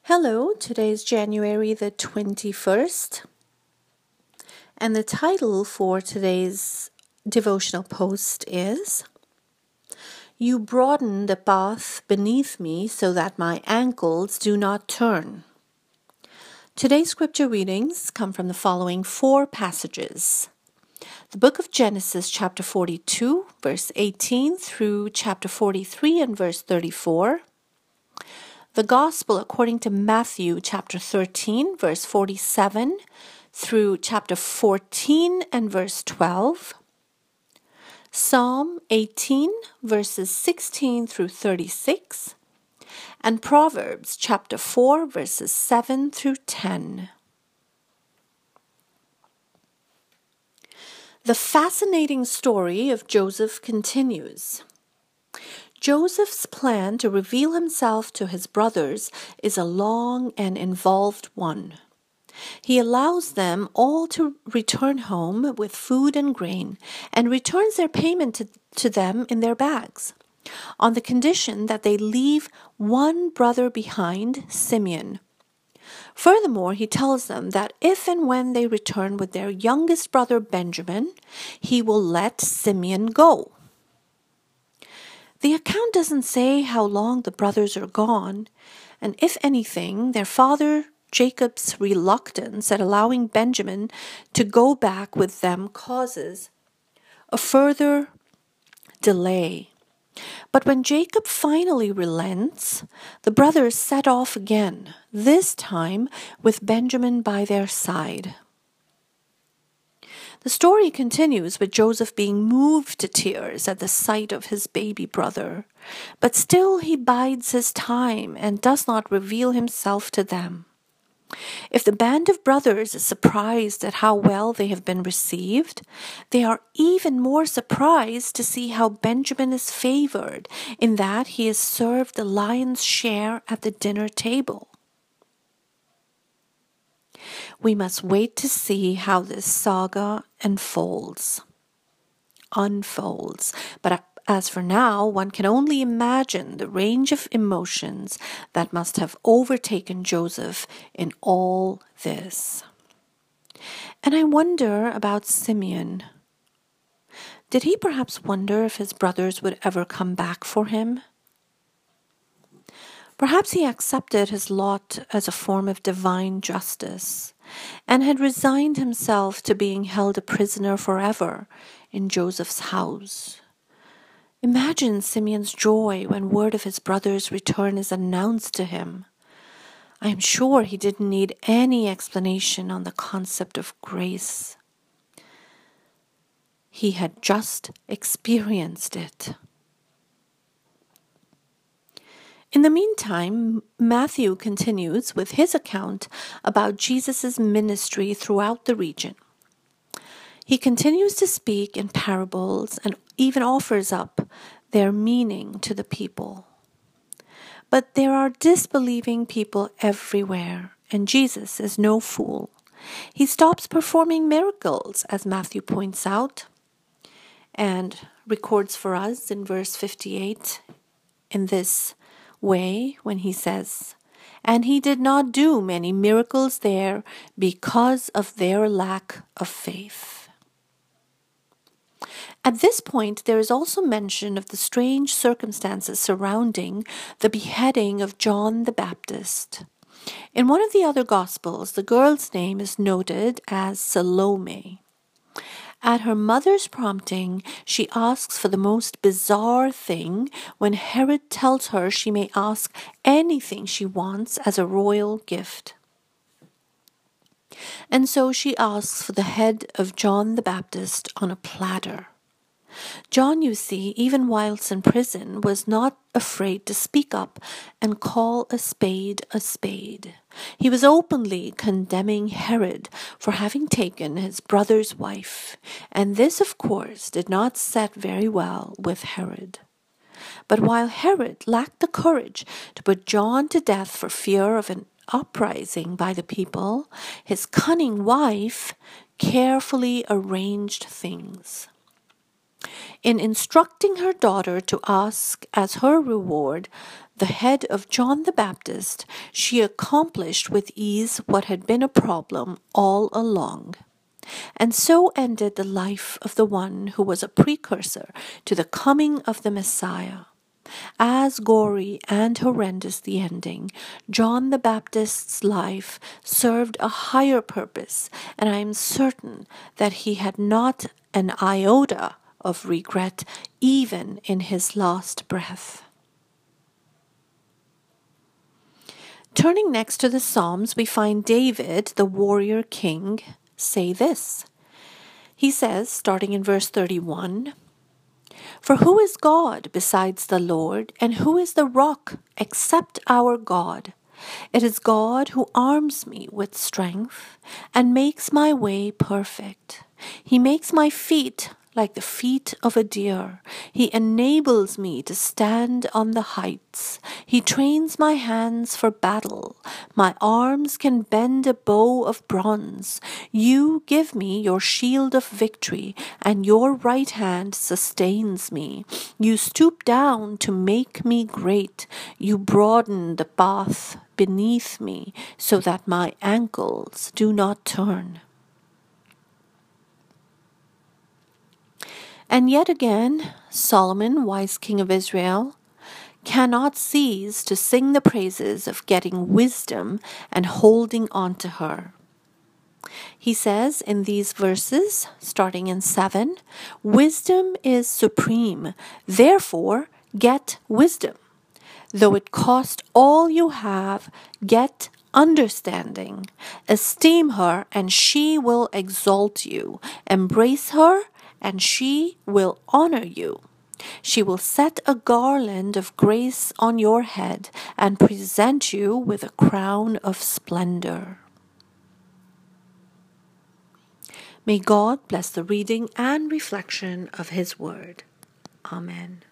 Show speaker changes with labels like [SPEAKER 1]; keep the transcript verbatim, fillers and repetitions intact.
[SPEAKER 1] Hello, today is January the twenty-first, and the title for today's devotional post is, You broaden the path beneath me so that my ankles do not turn. Today's scripture readings come from the following four passages. The book of Genesis chapter forty-two, verse eighteen through chapter forty-three and verse thirty-four. The Gospel according to Matthew chapter thirteen, verse forty-seven through chapter fourteen and verse twelve. Psalm eighteen, verses sixteen through thirty-six. And Proverbs chapter four, verses seven through ten. The fascinating story of Joseph continues. Joseph's plan to reveal himself to his brothers is a long and involved one. He allows them all to return home with food and grain and returns their payment to, to them in their bags, on the condition that they leave one brother behind, Simeon. Furthermore, he tells them that if and when they return with their youngest brother Benjamin, he will let Simeon go. The account doesn't say how long the brothers are gone, and if anything, their father Jacob's reluctance at allowing Benjamin to go back with them causes a further delay. But when Jacob finally relents, the brothers set off again, this time with Benjamin by their side. The story continues with Joseph being moved to tears at the sight of his baby brother, but still he bides his time and does not reveal himself to them. If the band of brothers is surprised at how well they have been received, they are even more surprised to see how Benjamin is favored in that he is served the lion's share at the dinner table. We must wait to see how this saga unfolds. Unfolds. But as for now, one can only imagine the range of emotions that must have overtaken Joseph in all this. And I wonder about Simeon. Did he perhaps wonder if his brothers would ever come back for him? Perhaps he accepted his lot as a form of divine justice and had resigned himself to being held a prisoner forever in Joseph's house. Imagine Simeon's joy when word of his brother's return is announced to him. I am sure he didn't need any explanation on the concept of grace. He had just experienced it. In the meantime, Matthew continues with his account about Jesus' ministry throughout the region. He continues to speak in parables and even offers up their meaning to the people. But there are disbelieving people everywhere, and Jesus is no fool. He stops performing miracles, as Matthew points out, and records for us in verse fifty-eight in this way when he says, And he did not do many miracles there because of their lack of faith. At this point, there is also mention of the strange circumstances surrounding the beheading of John the Baptist. In one of the other Gospels, the girl's name is noted as Salome. At her mother's prompting, she asks for the most bizarre thing when Herod tells her she may ask anything she wants as a royal gift. And so she asks for the head of John the Baptist on a platter. John, you see, even whilst in prison, was not afraid to speak up and call a spade a spade. He was openly condemning Herod for having taken his brother's wife, and this, of course, did not set very well with Herod. But while Herod lacked the courage to put John to death for fear of an uprising by the people, his cunning wife carefully arranged things. In instructing her daughter to ask as her reward the head of John the Baptist, she accomplished with ease what had been a problem all along. And so ended the life of the one who was a precursor to the coming of the Messiah. As gory and horrendous the ending, John the Baptist's life served a higher purpose, and I am certain that he had not an iota of regret even in his last breath. Turning next to the Psalms, we find David, the warrior king, say this. He says, starting in verse thirty-one, "For who is God besides the Lord, and who is the rock except our God? It is God who arms me with strength and makes my way perfect. He makes my feet like the feet of a deer. He enables me to stand on the heights. He trains my hands for battle. My arms can bend a bow of bronze. You give me your shield of victory, and your right hand sustains me. You stoop down to make me great. You broaden the path beneath me so that my ankles do not turn." And yet again, Solomon, wise king of Israel, cannot cease to sing the praises of getting wisdom and holding on to her. He says in these verses, starting in seven, "Wisdom is supreme, therefore get wisdom. Though it cost all you have, get understanding. Esteem her, and she will exalt you. Embrace her, and she will honor you. She will set a garland of grace on your head and present you with a crown of splendor." May God bless the reading and reflection of His Word. Amen.